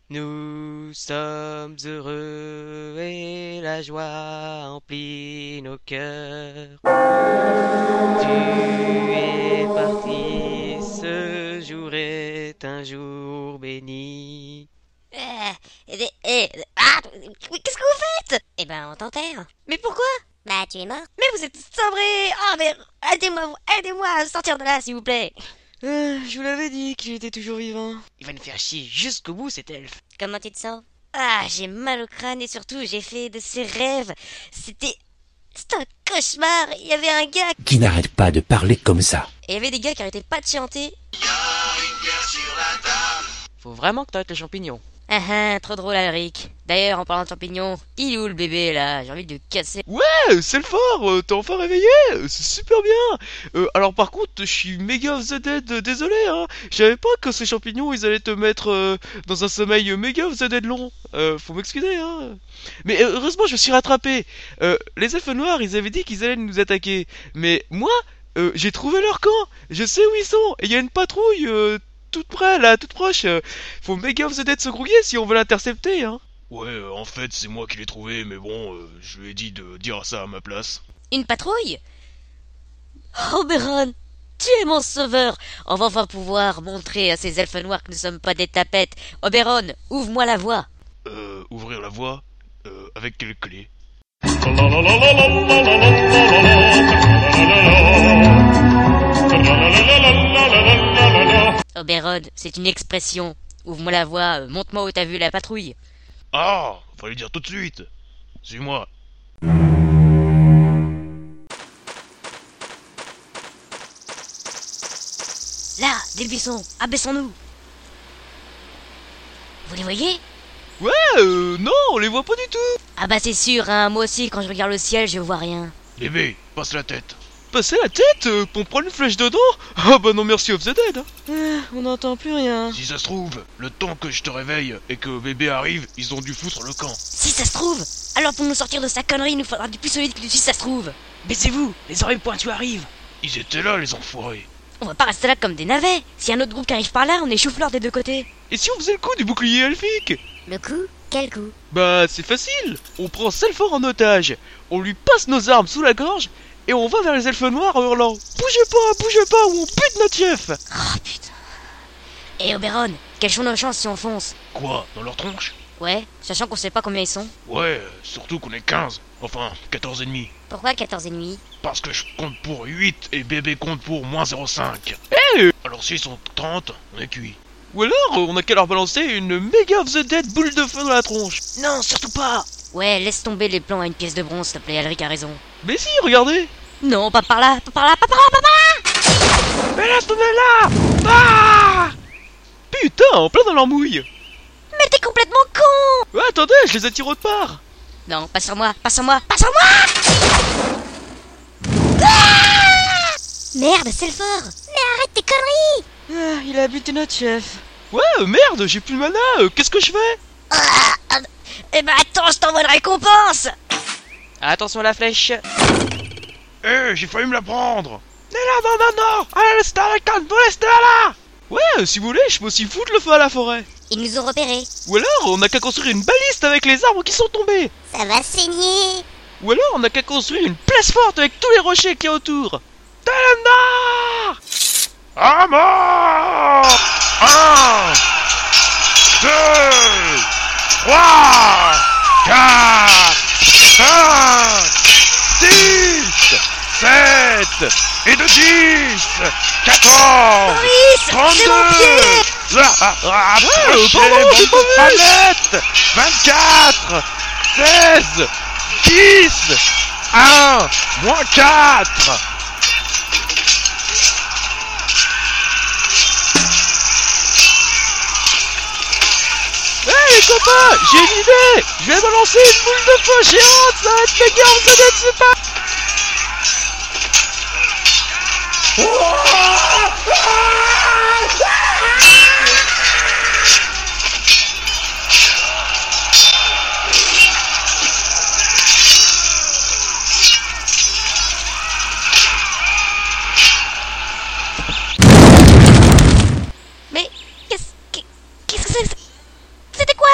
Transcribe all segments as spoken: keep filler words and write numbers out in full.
Nous sommes heureux et la joie emplit nos cœurs. Tu es parti, ce jour est un jour béni. Euh, eh, eh, ah, mais qu'est-ce que vous faites? Eh ben, on t'enterre. Mais pourquoi? Bah, tu es mort. Mais vous êtes sabrés. Ah, mais aidez-moi, aidez-moi à sortir de là, s'il vous plaît. Euh, je vous l'avais dit qu'il était toujours vivant. Il va nous faire chier jusqu'au bout, cet elfe. Comment tu te sens? Ah, j'ai mal au crâne et surtout, j'ai fait de ces rêves. C'était... C'était un cauchemar. Il y avait un gars... Qui n'arrête pas de parler comme ça. Et il y avait des gars qui arrêtaient pas de chanter. Faut vraiment que t'arrêtes les champignons. Ah ah, trop drôle, Alric. D'ailleurs, en parlant de champignons, il est où le bébé, là? J'ai envie de le casser. Ouais, c'est le fort, euh, t'es enfin réveillé, euh, c'est super bien. Euh, alors par contre, je suis méga off the dead, euh, désolé, hein. Je savais pas que ces champignons, ils allaient te mettre euh, dans un sommeil méga off the dead long. Euh, faut m'excuser, hein. Mais euh, heureusement, je me suis rattrapé. Euh, les elfes noirs, ils avaient dit qu'ils allaient nous attaquer. Mais moi, euh, j'ai trouvé leur camp. Je sais où ils sont. Et il y a une patrouille euh, toute près, là, toute proche. Euh, faut méga off the dead se grouiller si on veut l'intercepter, hein. Ouais, euh, en fait, c'est moi qui l'ai trouvé, mais bon, euh, je lui ai dit de dire ça à ma place. Une patrouille? Oh, Oberon, tu es mon sauveur. On va enfin pouvoir montrer à ces elfes noirs que nous sommes pas des tapettes. Oberon, ouvre-moi la voie. Euh, ouvrir la voie euh, avec quelle clé? Oberon, c'est une expression. Ouvre-moi la voie, euh, montre-moi où t'as vu la patrouille. Ah, fallait dire tout de suite. Suis-moi. Là, des buissons, abaissons-nous. Vous les voyez? Ouais, euh, non, on les voit pas du tout. Ah bah c'est sûr, hein, moi aussi quand je regarde le ciel, je vois rien. Bébé, passe la tête. Passer la tête euh, pour prendre une flèche dedans? Ah bah non, merci off the dead, hein. Euh, on n'entend plus rien. Si ça se trouve, le temps que je te réveille et que bébé arrive, ils ont dû foutre le camp. Si ça se trouve, alors pour nous sortir de sa connerie, il nous faudra du plus solide que du si ça se trouve. Baissez-vous, les oreilles pointues arrivent. Ils étaient là, les enfoirés. On va pas rester là comme des navets. Si un autre groupe qui arrive par là, on est chou-fleur des deux côtés. Et si on faisait le coup du bouclier elfique? Le coup? Quel coup? Bah, c'est facile. On prend Selfor en otage, on lui passe nos armes sous la gorge, et on va vers les elfes noirs en hurlant « Bougez pas, bougez pas, ou on bute notre chef !» Oh putain. Et Oberon, quelles sont nos chances si on fonce? Quoi, dans leur tronche? Ouais, sachant qu'on sait pas combien ils sont. Ouais, euh, surtout qu'on est quinze. Enfin, quatorze et demi. Pourquoi quatorze et demi? Parce que je compte pour huit et bébé compte pour moins zéro virgule cinq. Eh Alors s'ils sont trente, on est cuit. Ou alors, euh, on a qu'à leur balancer une méga of the dead boule de feu dans la tronche. Non, surtout pas. Ouais, laisse tomber les plans à une pièce de bronze, s'il te plaît, Alric a raison. Mais si, regardez. Non, pas par là, pas par là, pas par là, pas par là. Mais laisse tomber là. Ah Putain, en plein dans leur mouille. Mais t'es complètement con. Ouais, attendez, je les attire autre part. Non, pas sur moi, pas sur moi, pas sur moi. Merde, c'est le fort. Mais arrête tes conneries. Ah, il a buté notre chef. Ouais, euh, merde, j'ai plus de mana, euh, qu'est-ce que je fais? Eh ben attends, je t'envoie une récompense. Attention à la flèche. Eh, j'ai failli me la prendre. Mais là, non, non, non. Allez, restez à la canne, vous restez là. Ouais, euh, si vous voulez, je peux aussi foutre le feu à la forêt. Ils nous ont repérés. Ou alors, on a qu'à construire une baliste avec les arbres qui sont tombés. Ça va saigner. Ou alors, on a qu'à construire une place forte avec tous les rochers qu'il y a autour. Talanda! À mort! Un, deux, trois, quatre, cinq, six, sept, et de dix, quatorze, trente-deux, ah, ah, ah, approchez, pardon, j'ai bande pas de vu. palettes, vingt-quatre, seize, dix, un, moins quatre. Hey les copains, j'ai une idée. Je vais balancer une boule de feu géante, ça va être méga of the dead super. Mais qu'est-ce que- qu'est-ce que c'est? C'était quoi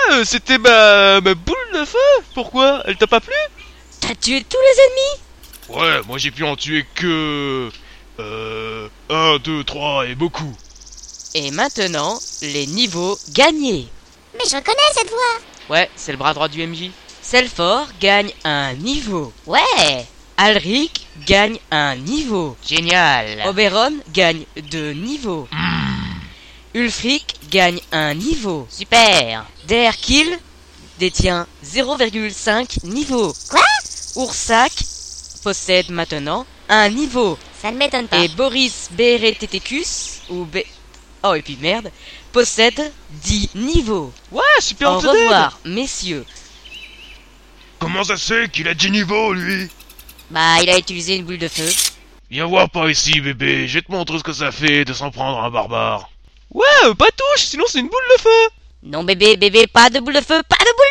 euh, c'était ma... ma boule de feu. Pourquoi? Elle t'a pas plu? T'as tué tous les ennemis? Ouais, moi j'ai pu en tuer que... Euh... un, deux, trois et beaucoup. Et maintenant, les niveaux gagnés. Mais je reconnais cette voix. Ouais, c'est le bras droit du M J. Selfor gagne un niveau. Ouais. Alric gagne un niveau. Génial. Oberon gagne deux niveaux. Ulfric gagne un niveau. Super. Derkill détient zéro virgule cinq niveau. Quoi? Oursac possède maintenant un niveau. Ça ne m'étonne pas. Et Boris Bereteticus, ou B... Oh, et puis merde, possède dix niveaux. Ouais, super Au Undead. revoir, messieurs. Comment ça se fait qu'il a dix niveaux, lui? Bah, il a utilisé une boule de feu. Viens voir par ici, bébé, je vais te montrer ce que ça fait de s'en prendre à un barbare. Ouais, euh, pas touche, sinon c'est une boule de feu. Non, bébé, bébé, pas de boule de feu, pas de boule